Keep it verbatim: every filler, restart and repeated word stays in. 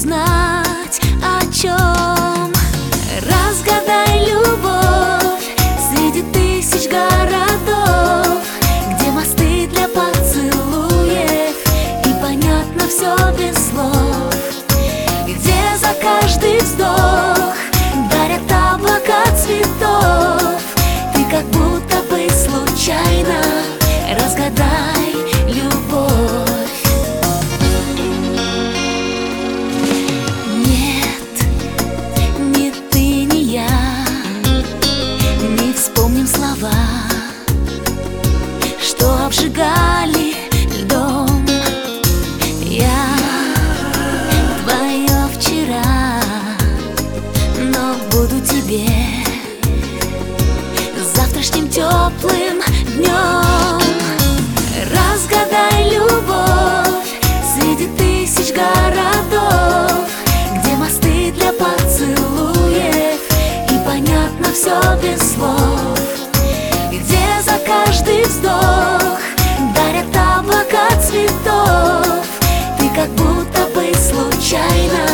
узнать, о чем. Разгадай любовь среди тысяч городов, где мосты для поцелуев и понятно все без слов, где за каждый вздох дарят облака цветов. Ты как будто бы случайно разгадай любовь. Нет, ни ты, ни я не вспомним слова, что обжигали льдом. Я твое вчера, но буду тебе завтрашним теплым днем. Разгадай любовь среди тысяч городов, где мосты для поцелуев и понятно все без слов, где за каждый вздох дарят облака цветов. Ты как будто бы случайно